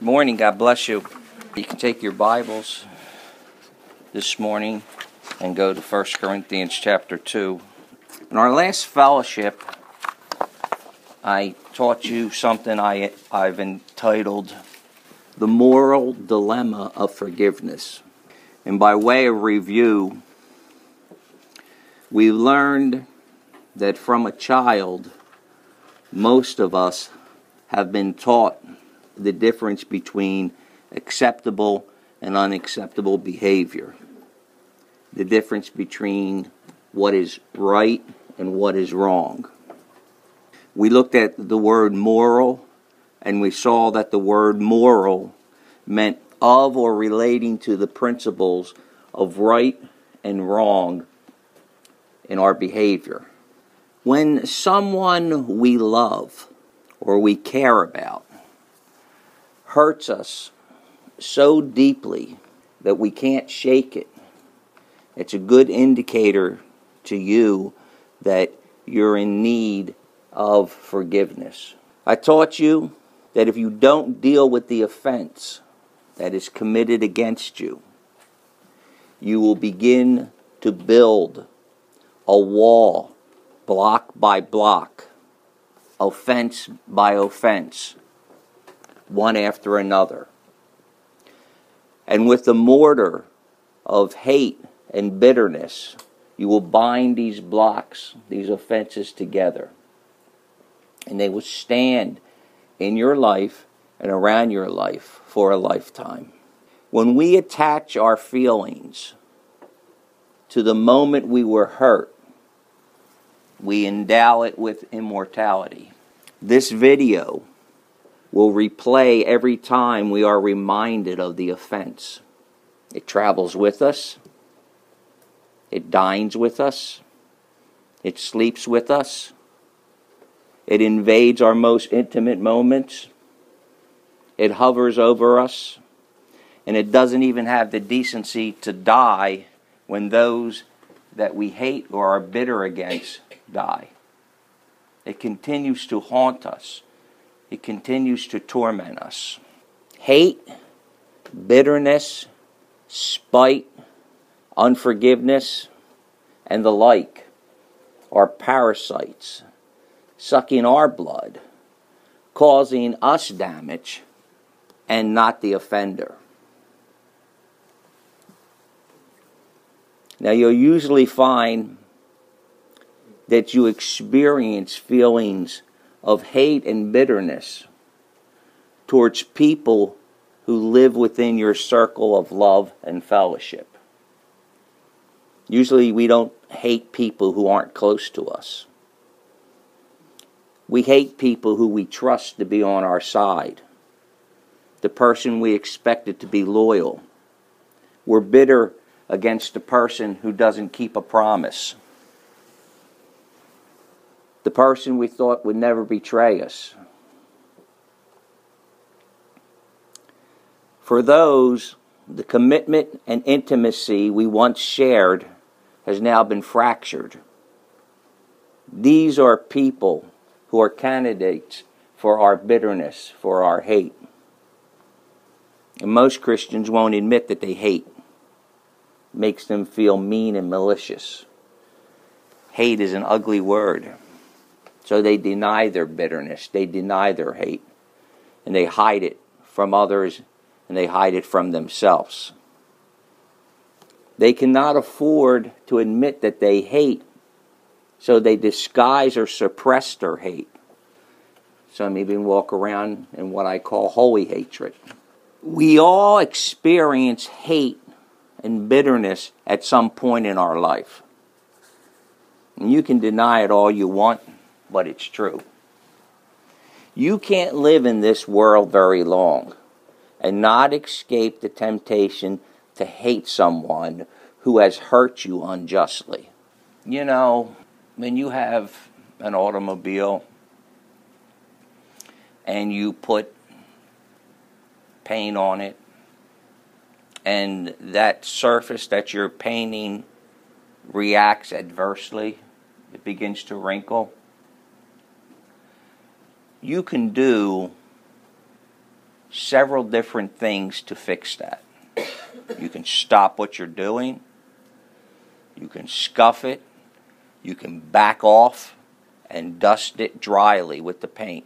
Morning, God bless you. You can take your Bibles this morning and go to 1 Corinthians chapter 2. In our last fellowship, I taught you something I've entitled The Moral Dilemma of Forgiveness. And by way of review, we learned that from a child, most of us have been taught the difference between acceptable and unacceptable behavior. The difference between what is right and what is wrong. We looked at the word moral, and we saw that the word moral meant of or relating to the principles of right and wrong in our behavior. When someone we love or we care about hurts us so deeply that we can't shake it, it's a good indicator to you that you're in need of forgiveness. I taught you that if you don't deal with the offense that is committed against you, you will begin to build a wall, block by block, offense by offense, one after another. And with the mortar of hate and bitterness, you will bind these blocks, these offenses together. And they will stand in your life and around your life for a lifetime. When we attach our feelings to the moment we were hurt, we endow it with immortality. This video will replay every time we are reminded of the offense. It travels with us. It dines with us. It sleeps with us. It invades our most intimate moments. It hovers over us. And it doesn't even have the decency to die when those that we hate or are bitter against die. It continues to haunt us. It continues to torment us. Hate, bitterness, spite, unforgiveness, and the like are parasites sucking our blood, causing us damage, and not the offender. Now, you'll usually find that you experience feelings of hate and bitterness towards people who live within your circle of love and fellowship. Usually we don't hate people who aren't close to us. We hate people who we trust to be on our side. The person we expected to be loyal. We're bitter against the person who doesn't keep a promise. The person we thought would never betray us. For those, the commitment and intimacy we once shared has now been fractured. These are people who are candidates for our bitterness, for our hate. And most Christians won't admit that they hate. It makes them feel mean and malicious. Hate is an ugly word. So they deny their bitterness, they deny their hate, and they hide it from others, and they hide it from themselves. They cannot afford to admit that they hate, so they disguise or suppress their hate. Some even walk around in what I call holy hatred. We all experience hate and bitterness at some point in our life. And you can deny it all you want, but it's true. You can't live in this world very long and not escape the temptation to hate someone who has hurt you unjustly. You know, when you have an automobile and you put paint on it, and that surface that you're painting reacts adversely, it begins to wrinkle, you can do several different things to fix that. You can stop what you're doing. You can scuff it. You can back off and dust it dryly with the paint,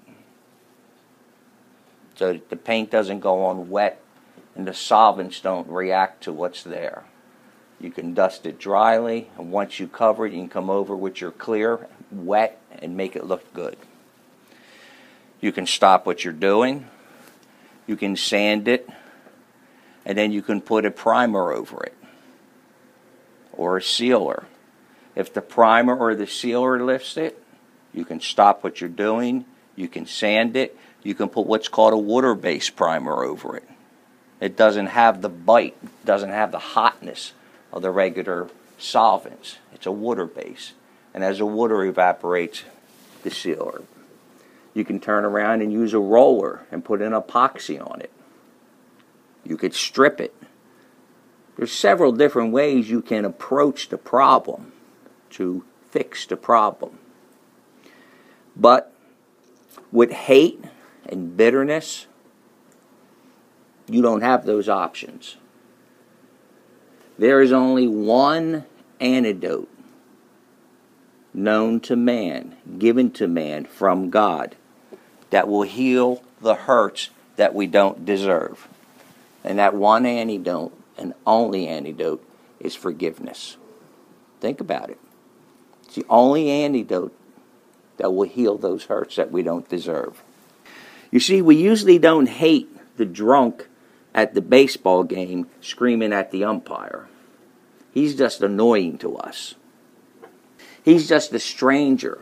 so that the paint doesn't go on wet and the solvents don't react to what's there. You can dust it dryly, and once you cover it, you can come over with your clear, wet, and make it look good. You can stop what you're doing. You can sand it, and then you can put a primer over it, or a sealer. If the primer or the sealer lifts it, you can stop what you're doing. You can sand it. You can put what's called a water-based primer over it. It doesn't have the bite, doesn't have the hotness of the regular solvents. It's a water base. And as the water evaporates, the sealer. You can turn around and use a roller and put an epoxy on it. You could strip it. There's several different ways you can approach the problem to fix the problem. But with hate and bitterness, you don't have those options. There is only one antidote known to man, given to man from God, that will heal the hurts that we don't deserve. And that one antidote, and only antidote, is forgiveness. Think about it. It's the only antidote that will heal those hurts that we don't deserve. You see, we usually don't hate the drunk at the baseball game screaming at the umpire. He's just annoying to us. He's just a stranger.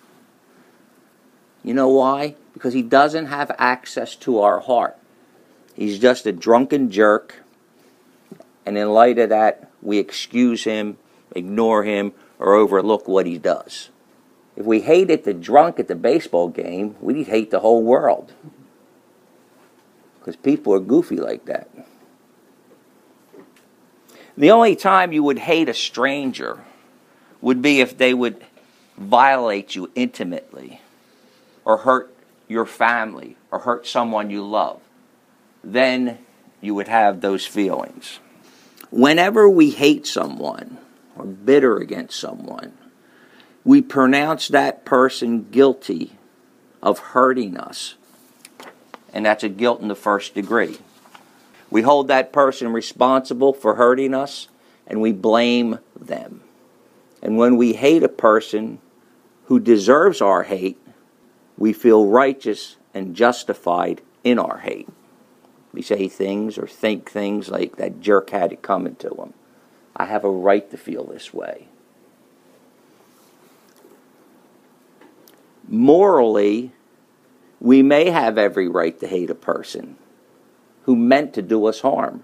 You know why? Because he doesn't have access to our heart. He's just a drunken jerk, and in light of that, we excuse him, ignore him, or overlook what he does. If we hated the drunk at the baseball game, we'd hate the whole world. Because people are goofy like that. The only time you would hate a stranger would be if they would violate you intimately, or hurt your family, or hurt someone you love. Then you would have those feelings. Whenever we hate someone, or bitter against someone, we pronounce that person guilty of hurting us. And that's a guilt in the first degree. We hold that person responsible for hurting us, and we blame them. And when we hate a person who deserves our hate, we feel righteous and justified in our hate. We say things or think things like, that jerk had it coming to him. I have a right to feel this way. Morally, we may have every right to hate a person who meant to do us harm.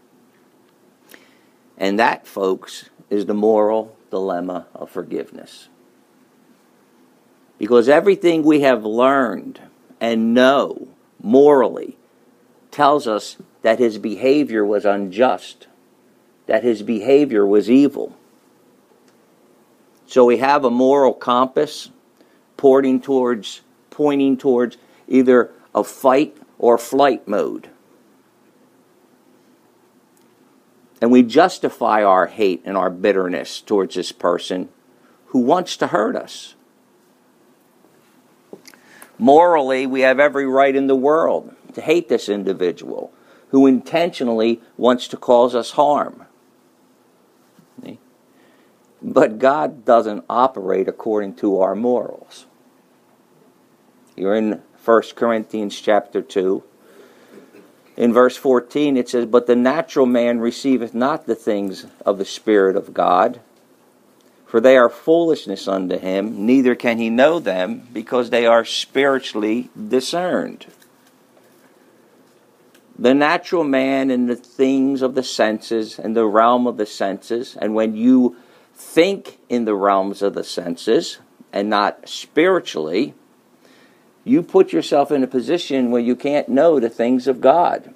And that, folks, is the moral dilemma of forgiveness. Because everything we have learned and know morally tells us that his behavior was unjust, that his behavior was evil. So we have a moral compass pointing towards either a fight or flight mode. And we justify our hate and our bitterness towards this person who wants to hurt us. Morally, we have every right in the world to hate this individual who intentionally wants to cause us harm. But God doesn't operate according to our morals. You're in 1 Corinthians chapter 2. In verse 14 it says, "But the natural man receiveth not the things of the Spirit of God, for they are foolishness unto him, neither can he know them, because they are spiritually discerned." The natural man in the things of the senses, and the realm of the senses, and when you think in the realms of the senses, and not spiritually, you put yourself in a position where you can't know the things of God.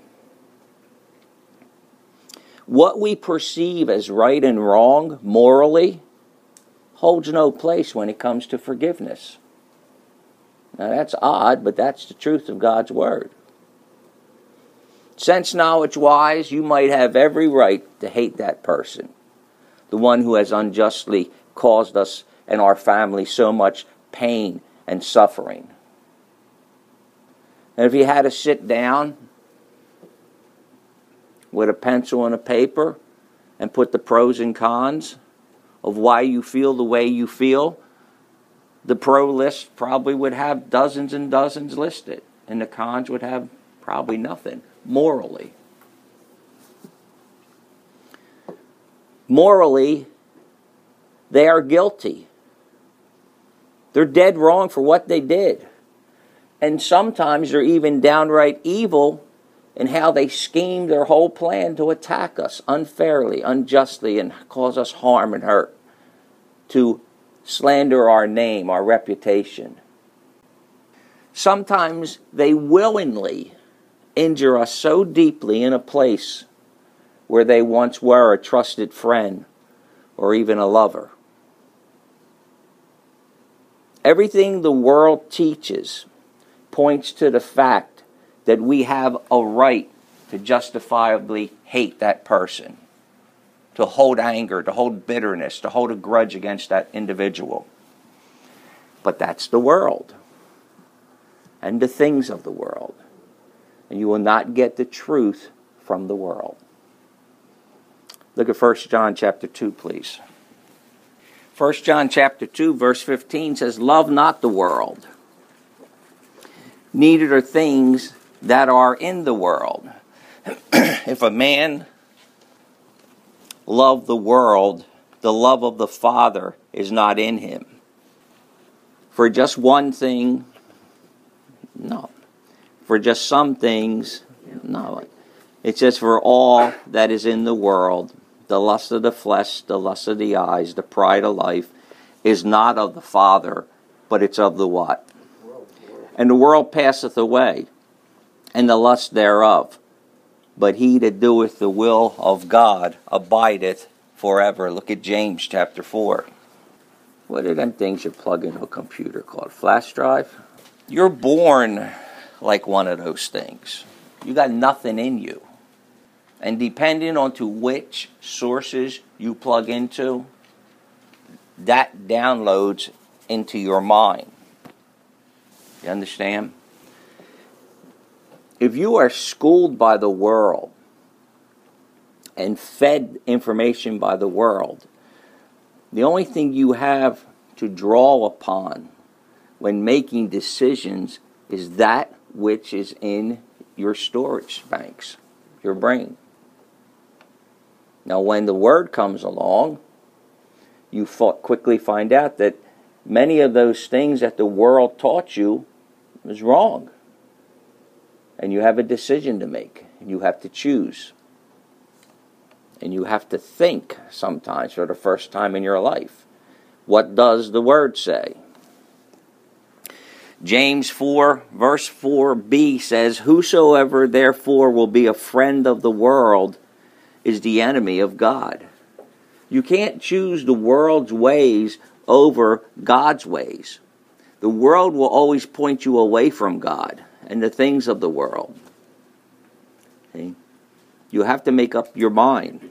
What we perceive as right and wrong morally holds no place when it comes to forgiveness. Now that's odd, but that's the truth of God's Word. Sense knowledge-wise, you might have every right to hate that person, the one who has unjustly caused us and our family so much pain and suffering. And if you had to sit down with a pencil and a paper and put the pros and cons of why you feel the way you feel, the pro list probably would have dozens and dozens listed, and the cons would have probably nothing morally. Morally, they are guilty. They're dead wrong for what they did. And sometimes they're even downright evil in how they scheme their whole plan to attack us unfairly, unjustly, and cause us harm and hurt, to slander our name, our reputation. Sometimes they willingly injure us so deeply in a place where they once were a trusted friend or even a lover. Everything the world teaches points to the fact that we have a right to justifiably hate that person, to hold anger, to hold bitterness, to hold a grudge against that individual. But that's the world and the things of the world. And you will not get the truth from the world. Look at 1 John chapter 2, please. 1 John chapter 2, verse 15 says, "Love not the world, neither the things that are in the world. If a man love the world, the love of the Father is not in him." For just one thing, no. For just some things, no. It says, "For all that is in the world, the lust of the flesh, the lust of the eyes, the pride of life, is not of the Father, but it's of the" what? "And the world passeth away, and the lust thereof. But he that doeth the will of God abideth forever." Look at James chapter 4. What are them things you plug into a computer called? Flash drive? You're born like one of those things. You got nothing in you. And depending on to which sources you plug into, that downloads into your mind. You understand? If you are schooled by the world and fed information by the world, the only thing you have to draw upon when making decisions is that which is in your storage banks, your brain. Now, when the Word comes along, you quickly find out that many of those things that the world taught you is wrong. And you have a decision to make. And you have to choose. And you have to think sometimes for the first time in your life. What does the Word say? James 4, verse 4b says, "Whosoever therefore will be a friend of the world is the enemy of God." You can't choose the world's ways over God's ways. The world will always point you away from God and the things of the world. See? You have to make up your mind.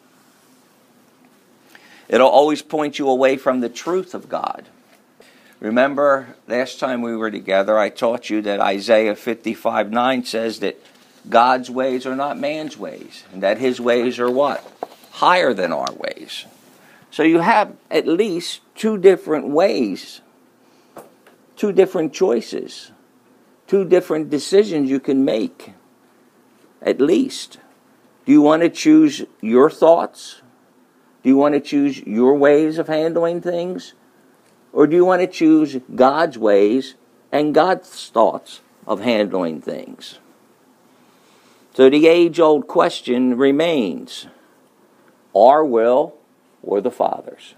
It'll always point you away from the truth of God. Remember, last time we were together, I taught you that Isaiah 55:9 says that God's ways are not man's ways, and that His ways are what? Higher than our ways. So you have at least two different ways, two different choices, two different decisions you can make, at least. Do you want to choose your thoughts? Do you want to choose your ways of handling things? Or do you want to choose God's ways and God's thoughts of handling things? So the age-old question remains, our will or the Father's?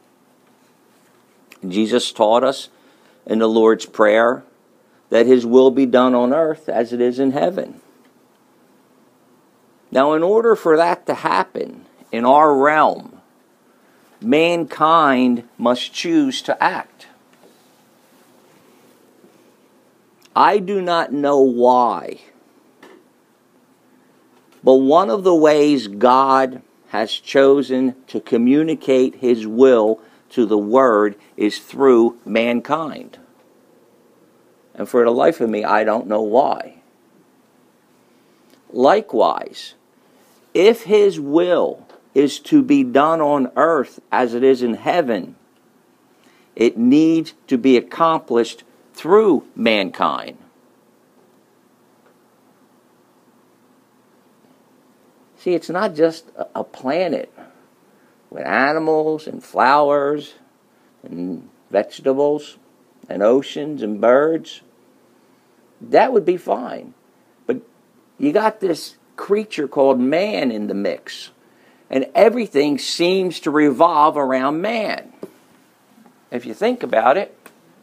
Jesus taught us in the Lord's Prayer that His will be done on earth as it is in heaven. Now, in order for that to happen in our realm, mankind must choose to act. I do not know why But one of the ways God has chosen to communicate His will to the Word is through mankind. And for the life of me, I don't know why. Likewise, if His will is to be done on earth as it is in heaven, it needs to be accomplished through mankind. See, it's not just a planet with animals and flowers and vegetables and oceans and birds. That would be fine. But you got this creature called man in the mix, and everything seems to revolve around man. If you think about it.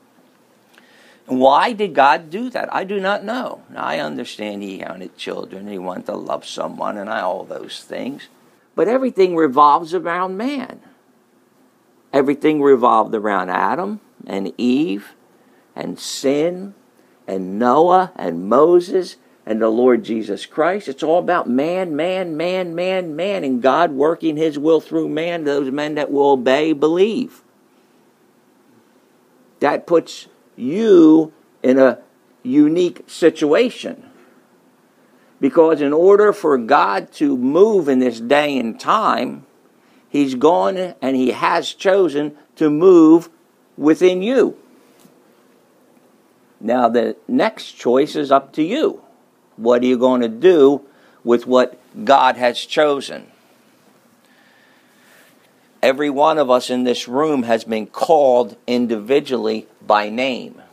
Why did God do that? I do not know. Now, I understand He wanted children, He wanted to love someone, and all those things. But everything revolves around man. Everything revolved around Adam and Eve and sin and Noah and Moses and the Lord Jesus Christ. It's all about man, and God working His will through man, those men that will obey, believe. That puts you in a unique situation. Because in order for God to move in this day and time, He's gone and He has chosen to move within you. Now the next choice is up to you. What are you going to do with what God has chosen? Every one of us in this room has been called individually by name.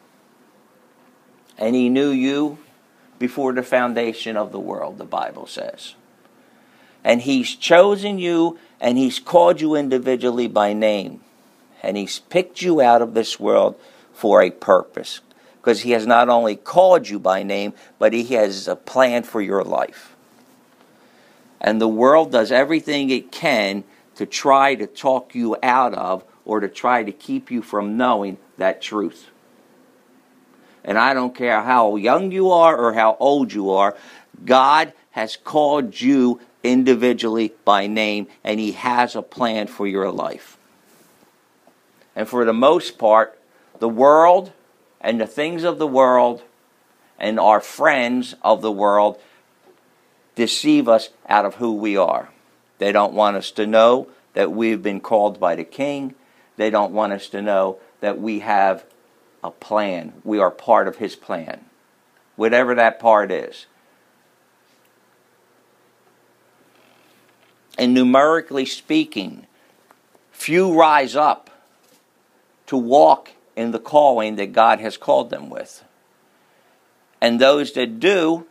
And He knew you before the foundation of the world, the Bible says. And He's chosen you and He's called you individually by name. And He's picked you out of this world for a purpose. Because He has not only called you by name, but He has a plan for your life. And the world does everything it can to try to talk you out of or to try to keep you from knowing that truth. And I don't care how young you are or how old you are, God has called you individually by name, and He has a plan for your life. And for the most part, the world and the things of the world and our friends of the world deceive us out of who we are. They don't want us to know that we've been called by the King. They don't want us to know that we have a plan. We are part of His plan. Whatever that part is. And numerically speaking, few rise up to walk in the calling that God has called them with. And those that do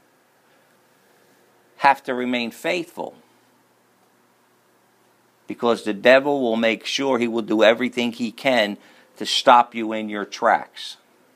have to remain faithful. Because the devil will make sure he will do everything he can to stop you in your tracks.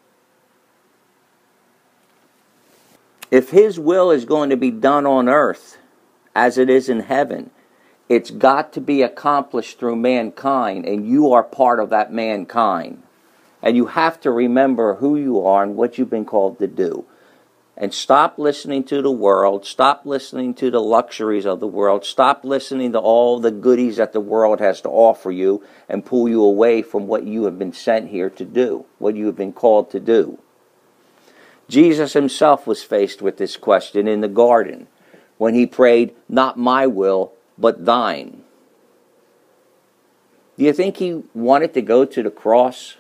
If His will is going to be done on earth as it is in heaven, it's got to be accomplished through mankind, and you are part of that mankind. And you have to remember who you are and what you've been called to do. And stop listening to the world. Stop listening to the luxuries of the world. Stop listening to all the goodies that the world has to offer you and pull you away from what you have been sent here to do, what you have been called to do. Jesus Himself was faced with this question in the garden when He prayed, "Not my will, but thine." Do you think He wanted to go to the cross?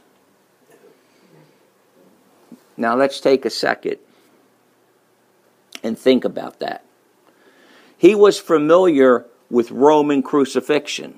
Now let's take a second and think about that. He was familiar with Roman crucifixion.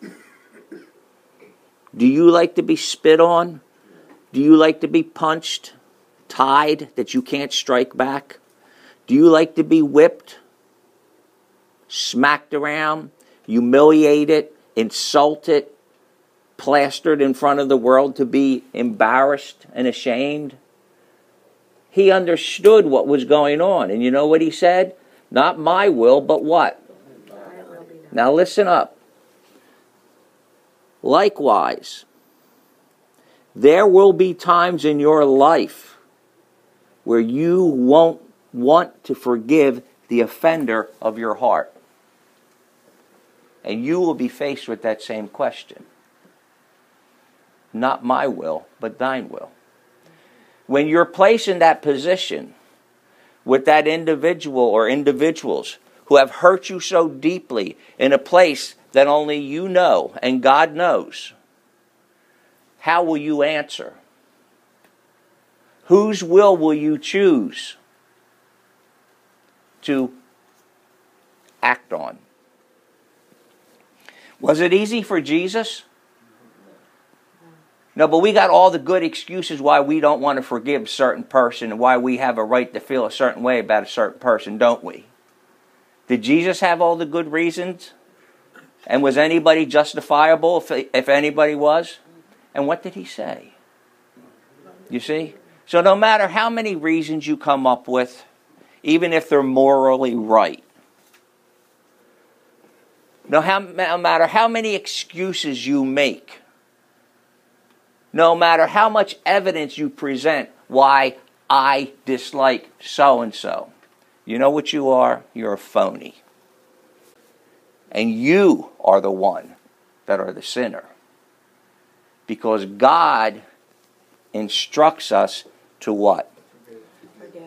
Do you like to be spit on? Do you like to be punched, tied that you can't strike back? Do you like to be whipped, smacked around, humiliated, insulted, plastered in front of the world to be embarrassed and ashamed? He understood what was going on. And you know what He said? Not my will, but what? Now listen up. Likewise, there will be times in your life where you won't want to forgive the offender of your heart. And you will be faced with that same question. Not my will, but thine will. When you're placed in that position with that individual or individuals who have hurt you so deeply in a place that only you know and God knows, how will you answer? Whose will you choose to act on? Was it easy for Jesus? No, but we got all the good excuses why we don't want to forgive a certain person and why we have a right to feel a certain way about a certain person, don't we? Did Jesus have all the good reasons? And was anybody justifiable if anybody was? And what did he say? You see? So no matter how many reasons you come up with, even if they're morally right, no matter how many excuses you make, no matter how much evidence you present why I dislike so-and-so, you know what you are? You're a phony. And you are the one that are the sinner. Because God instructs us to what? Forgive.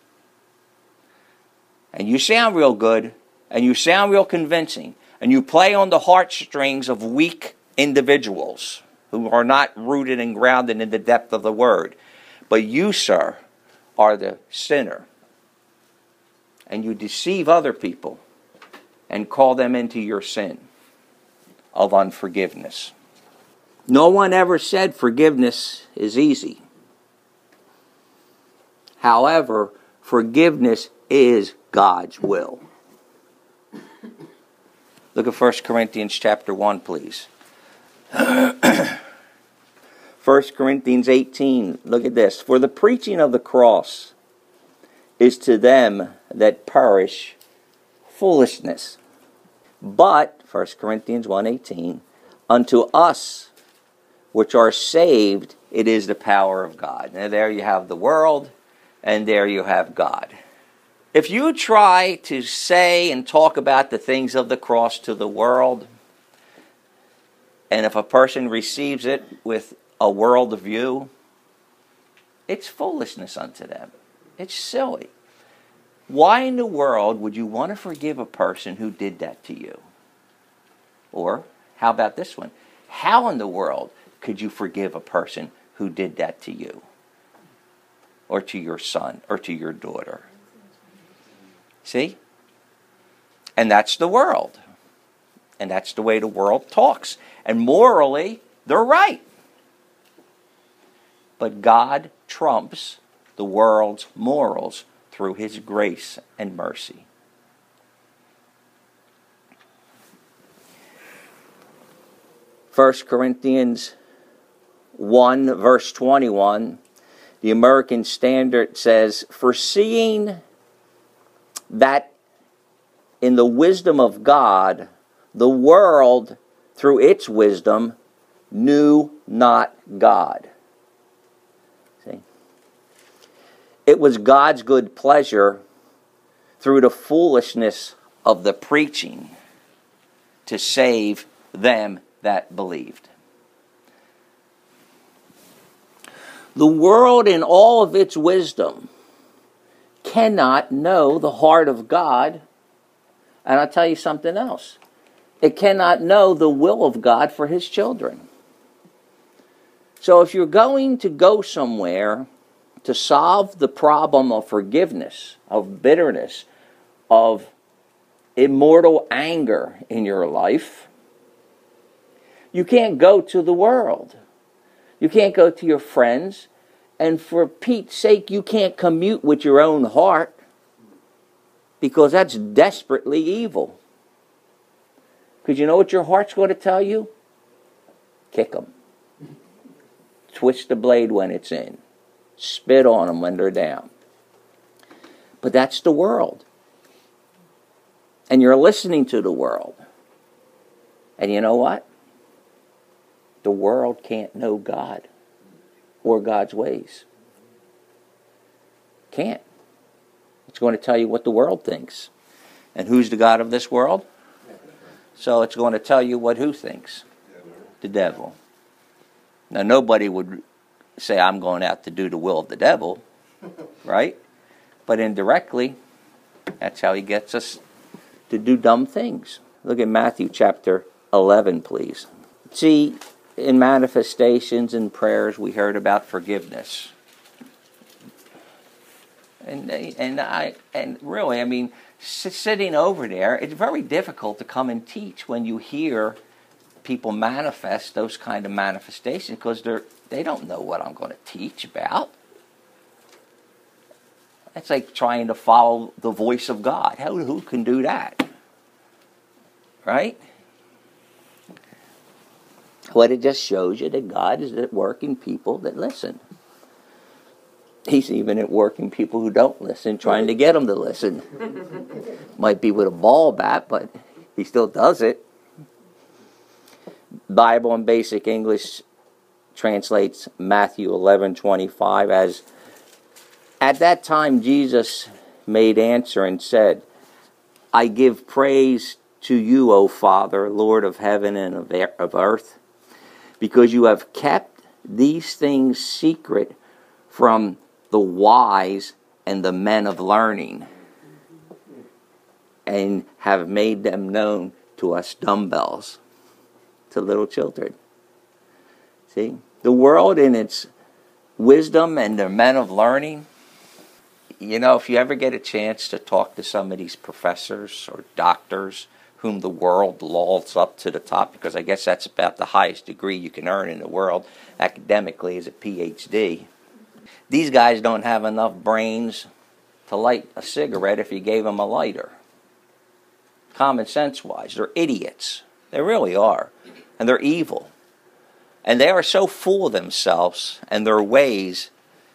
And you sound real good, and you sound real convincing, and you play on the heartstrings of weak individuals who are not rooted and grounded in the depth of the Word. But you, sir, are the sinner. And you deceive other people and call them into your sin of unforgiveness. No one ever said forgiveness is easy. However, forgiveness is God's will. Look at 1 Corinthians chapter 1, please. 1 Corinthians 18, look at this. For the preaching of the cross is to them that perish foolishness. But, 1 Corinthians 1:18, unto us which are saved, it is the power of God. Now there you have the world, and there you have God. If you try to say and talk about the things of the cross to the world, and if a person receives it with a world view, it's foolishness unto them. It's silly. Why in the world would you want to forgive a person who did that to you? Or, how about this one? How in the world could you forgive a person who did that to you? Or to your son, or to your daughter? See? And that's the world. And that's the way the world talks. And morally, they're right. But God trumps the world's morals through His grace and mercy. First Corinthians 1, verse 21, the American Standard says, foreseeing that in the wisdom of God, the world, through its wisdom, knew not God. See? It was God's good pleasure, through the foolishness of the preaching, to save them that believed. The world in all of its wisdom cannot know the heart of God. And I'll tell you something else. It cannot know the will of God for His children. So if you're going to go somewhere to solve the problem of forgiveness, of bitterness, of immortal anger in your life, you can't go to the world. You can't go to your friends. And for Pete's sake, you can't commute with your own heart, because that's desperately evil. Because you know what your heart's going to tell you? Kick them. Twist the blade when it's in. Spit on them when they're down. But that's the world. And you're listening to the world. And you know what? The world can't know God or God's ways. Can't. It's going to tell you what the world thinks. And who's the god of this world? So it's going to tell you what who thinks? The devil. Now, nobody would say, I'm going out to do the will of the devil, right? But indirectly, that's how he gets us to do dumb things. Look at Matthew chapter 11, please. See, in manifestations and prayers, we heard about forgiveness. And really, I mean, sitting over there, it's very difficult to come and teach when you hear people manifest those kind of manifestations, because they don't know what I'm going to teach about. It's like trying to follow the voice of God. Who can do that? Right? What it just shows you that God is at work in people that listen. He's even at work in people who don't listen, trying to get them to listen. Might be with a ball bat, but he still does it. Bible in Basic English translates Matthew 11:25 as, at that time Jesus made answer and said, I give praise to you, O Father, Lord of heaven and of earth, because you have kept these things secret from the wise and the men of learning, and have made them known to us dumbbells, to little children. See? The world in its wisdom and the men of learning, you know, if you ever get a chance to talk to some of these professors or doctors whom the world lolls up to the top, because I guess that's about the highest degree you can earn in the world academically is a PhD. These guys don't have enough brains to light a cigarette if you gave them a lighter. Common sense wise, they're idiots. They really are. And they're evil. And they are so full of themselves and their ways.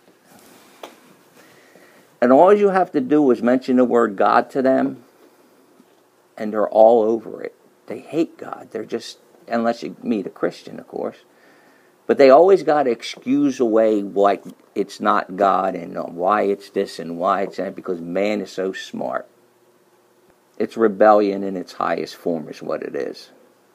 And all you have to do is mention the word God to them, and they're all over it. They hate God. They're just, unless you meet a Christian, of course. But they always got to excuse away why it's not God and why it's this and why it's that, because man is so smart. It's rebellion in its highest form is what it is.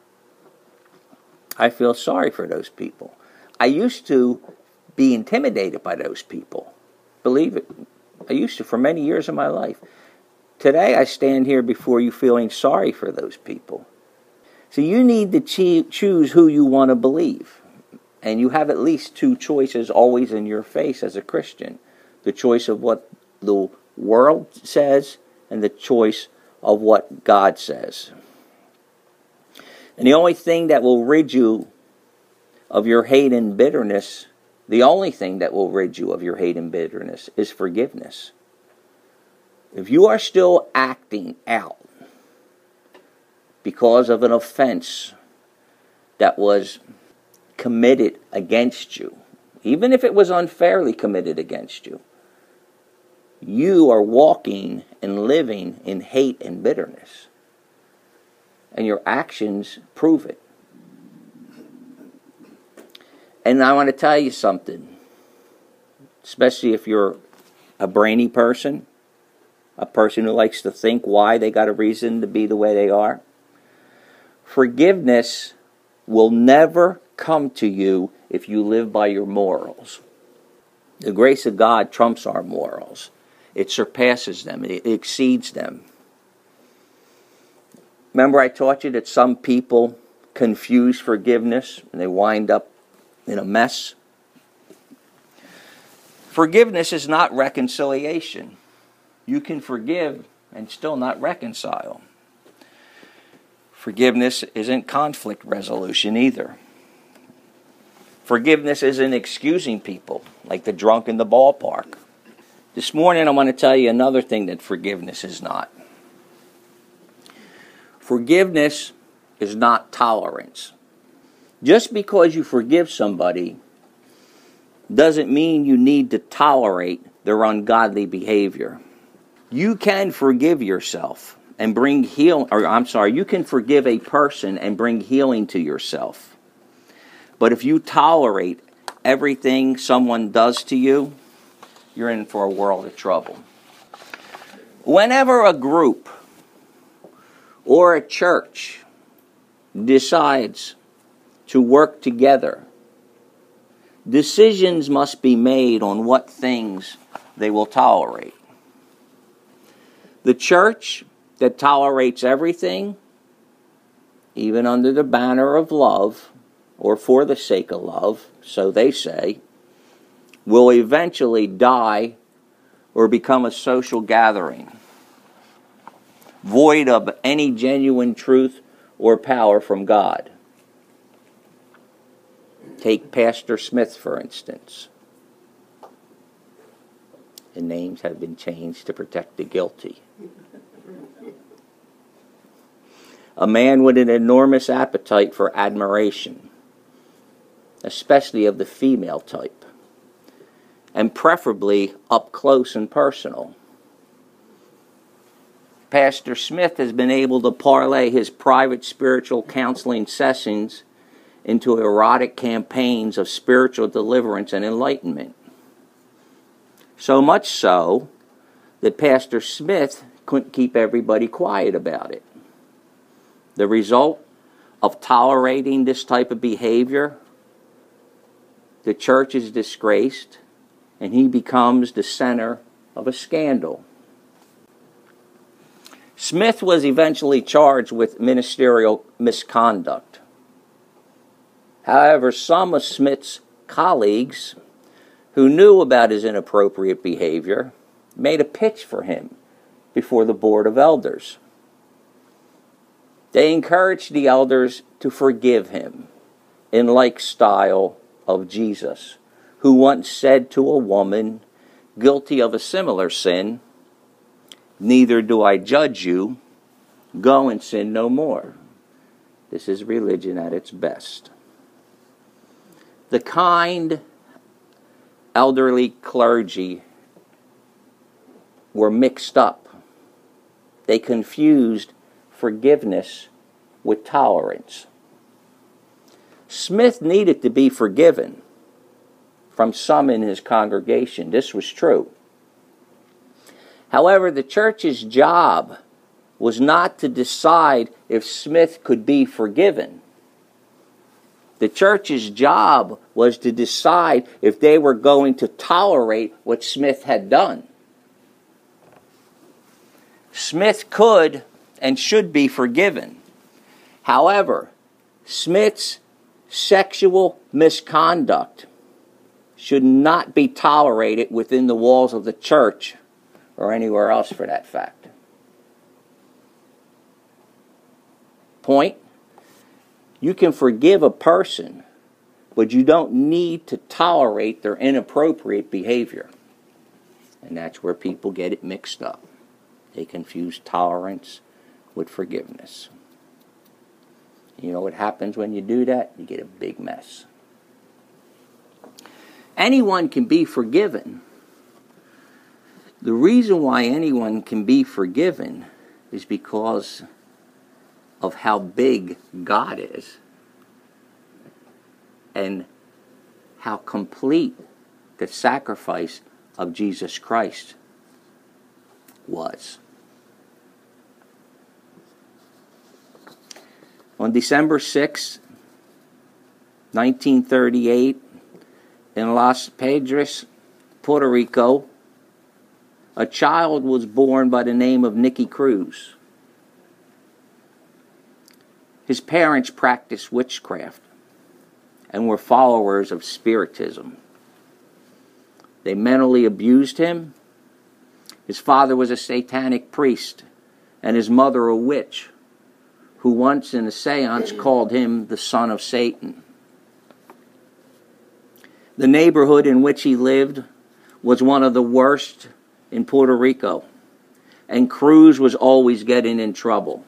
I feel sorry for those people. I used to be intimidated by those people. Believe it. I used to for many years of my life. Today I stand here before you feeling sorry for those people. So you need to choose who you want to believe. And you have at least two choices always in your face as a Christian. The choice of what the world says and the choice of what God says. And the only thing that will rid you of your hate and bitterness, the only thing that will rid you of your hate and bitterness is forgiveness. If you are still acting out because of an offense that was committed against you, even if it was unfairly committed against you, you are walking and living in hate and bitterness. And your actions prove it. And I want to tell you something, especially if you're a brainy person, a person who likes to think why they got a reason to be the way they are. Forgiveness will never come to you if you live by your morals. The grace of God trumps our morals. It surpasses them. It exceeds them. Remember I taught you that some people confuse forgiveness and they wind up in a mess? Forgiveness is not reconciliation. You can forgive and still not reconcile. Forgiveness isn't conflict resolution either. Forgiveness isn't excusing people, like the drunk in the ballpark. This morning I want to tell you another thing that forgiveness is not. Forgiveness is not tolerance. Just because you forgive somebody doesn't mean you need to tolerate their ungodly behavior. You can forgive yourself and bring you can forgive a person and bring healing to yourself. But if you tolerate everything someone does to you, you're in for a world of trouble. Whenever a group or a church decides to work together, decisions must be made on what things they will tolerate. The church that tolerates everything, even under the banner of love, or for the sake of love, so they say, will eventually die or become a social gathering, void of any genuine truth or power from God. Take Pastor Smith, for instance. The names have been changed to protect the guilty. A man with an enormous appetite for admiration, especially of the female type, and preferably up close and personal. Pastor Smith has been able to parlay his private spiritual counseling sessions into erotic campaigns of spiritual deliverance and enlightenment. So much so that Pastor Smith couldn't keep everybody quiet about it. The result of tolerating this type of behavior, the church is disgraced, and he becomes the center of a scandal. Smith was eventually charged with ministerial misconduct. However, some of Smith's colleagues who knew about his inappropriate behavior made a pitch for him before the Board of Elders. They encouraged the elders to forgive him in like style of Jesus, who once said to a woman guilty of a similar sin, "Neither do I judge you, go and sin no more." This is religion at its best. The kind elderly clergy were mixed up. They confused forgiveness with tolerance. Smith needed to be forgiven from some in his congregation. This was true. However, the church's job was not to decide if Smith could be forgiven. The church's job was to decide if they were going to tolerate what Smith had done. Smith could and should be forgiven. However, Smith's sexual misconduct should not be tolerated within the walls of the church or anywhere else for that fact. Point: you can forgive a person, but you don't need to tolerate their inappropriate behavior. And that's where people get it mixed up. They confuse tolerance with forgiveness. You know what happens when you do that? You get a big mess. Anyone can be forgiven. The reason why anyone can be forgiven is because of how big God is and how complete the sacrifice of Jesus Christ was. On December 6, 1938, in Las Piedras, Puerto Rico, a child was born by the name of Nicky Cruz. His parents practiced witchcraft and were followers of Spiritism. They mentally abused him. His father was a satanic priest and his mother a witch, who once in a seance called him the son of Satan. The neighborhood in which he lived was one of the worst in Puerto Rico, and Cruz was always getting in trouble.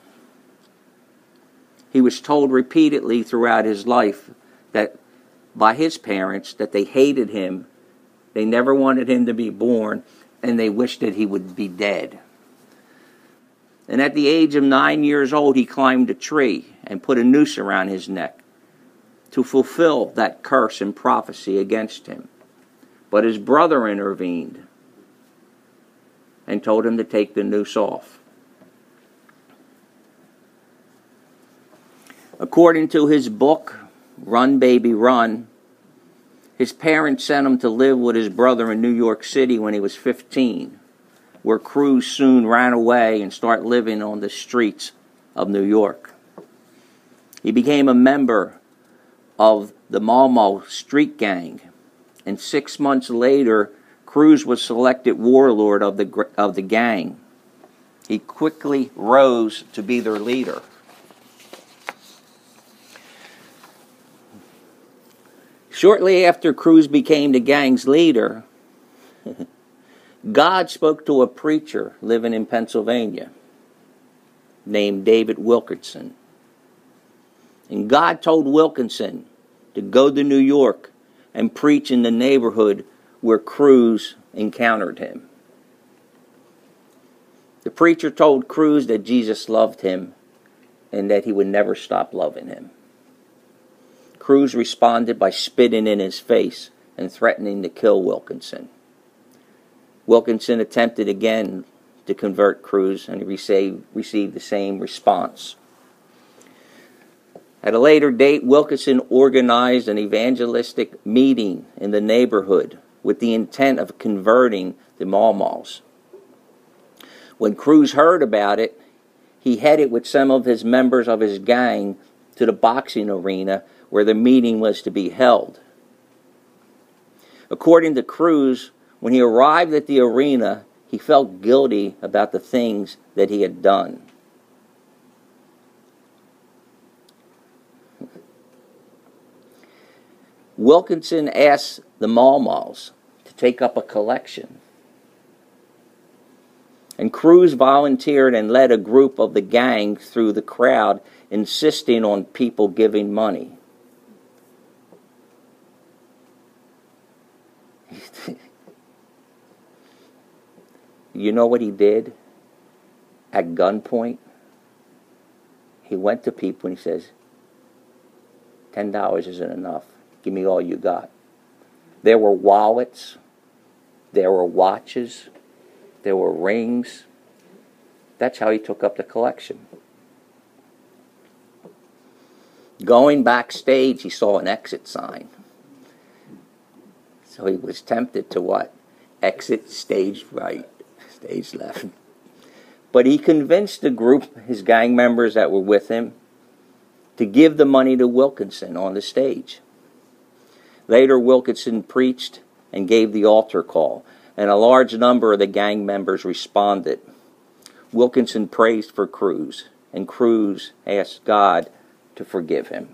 He was told repeatedly throughout his life that by his parents that they hated him, they never wanted him to be born, and they wished that he would be dead. And at the age of 9 years old, he climbed a tree and put a noose around his neck to fulfill that curse and prophecy against him. But his brother intervened. and told him to take the noose off. According to his book, Run Baby Run, his parents sent him to live with his brother in New York City when he was 15, where Cruz soon ran away and started living on the streets of New York. He became a member of the Mau Mau street gang, and 6 months later, Cruz was selected warlord of the gang. He quickly rose to be their leader. Shortly after Cruz became the gang's leader, God spoke to a preacher living in Pennsylvania named David Wilkerson. And God told Wilkinson to go to New York and preach in the neighborhood where Cruz encountered him. The preacher told Cruz that Jesus loved him and that he would never stop loving him. Cruz responded by spitting in his face and threatening to kill Wilkinson. Wilkinson attempted again to convert Cruz, and he received the same response. At a later date, Wilkinson organized an evangelistic meeting in the neighborhood with the intent of converting the Mau Maus. When Cruz heard about it, he headed with some of his members of his gang to the boxing arena where the meeting was to be held. According to Cruz, when he arrived at the arena, he felt guilty about the things that he had done. Wilkinson asked the Mau Maus to take up a collection. And Cruz volunteered and led a group of the gang through the crowd, insisting on people giving money. You know what he did? At gunpoint, he went to people and he says, $10 isn't enough. Give me all you got. There were wallets. There were watches. There were rings. That's how he took up the collection. Going backstage, he saw an exit sign. So he was tempted to what? Exit stage right, stage left. But he convinced the group, his gang members that were with him, to give the money to Wilkinson on the stage. Later, Wilkinson preached and gave the altar call, and a large number of the gang members responded. Wilkinson praised for Cruz, and Cruz asked God to forgive him.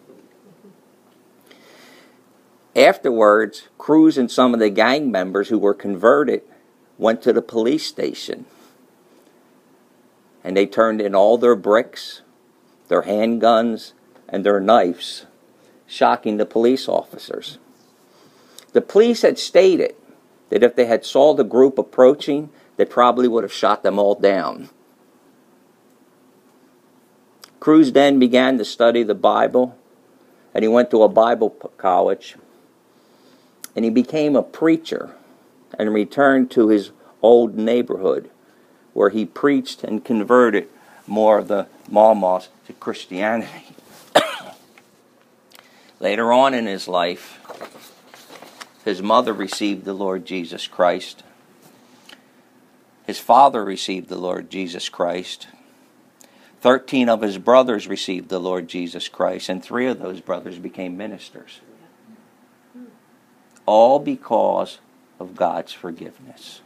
Afterwards, Cruz and some of the gang members who were converted went to the police station, and they turned in all their bricks, their handguns, and their knives, shocking the police officers. The police had stated that if they had saw the group approaching, they probably would have shot them all down. Cruz then began to study the Bible, and he went to a Bible college, and he became a preacher and returned to his old neighborhood where he preached and converted more of the Mau Maus to Christianity. Later on in his life, his mother received the Lord Jesus Christ. His father received the Lord Jesus Christ. 13 of his brothers received the Lord Jesus Christ, and 3 of those brothers became ministers. All because of God's forgiveness.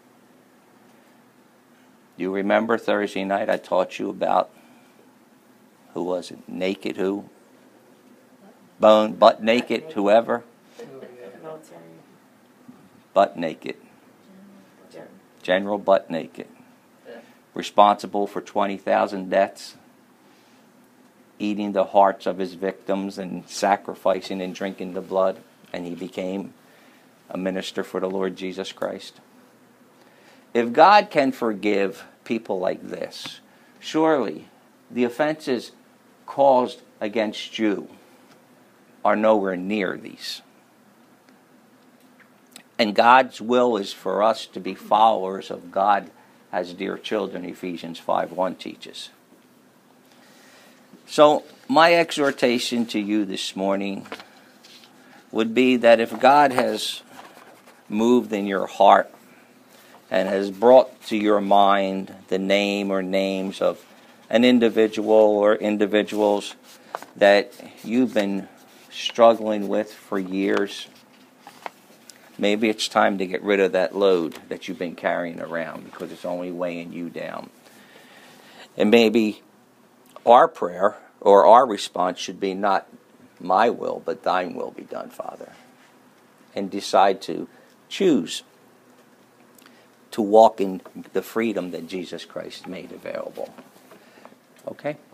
You remember Thursday night I taught you about, who was it? Naked who? Butt naked, whoever? Butt naked. General Butt Naked. Responsible for 20,000 deaths, eating the hearts of his victims and sacrificing and drinking the blood, and he became a minister for the Lord Jesus Christ. If God can forgive people like this, surely the offenses caused against you are nowhere near these. And God's will is for us to be followers of God as dear children, Ephesians 5:1 teaches. So my exhortation to you this morning would be that if God has moved in your heart and has brought to your mind the name or names of an individual or individuals that you've been struggling with for years, maybe it's time to get rid of that load that you've been carrying around because it's only weighing you down. And maybe our prayer or our response should be not my will, but thine will be done, Father. And decide to choose to walk in the freedom that Jesus Christ made available. Okay?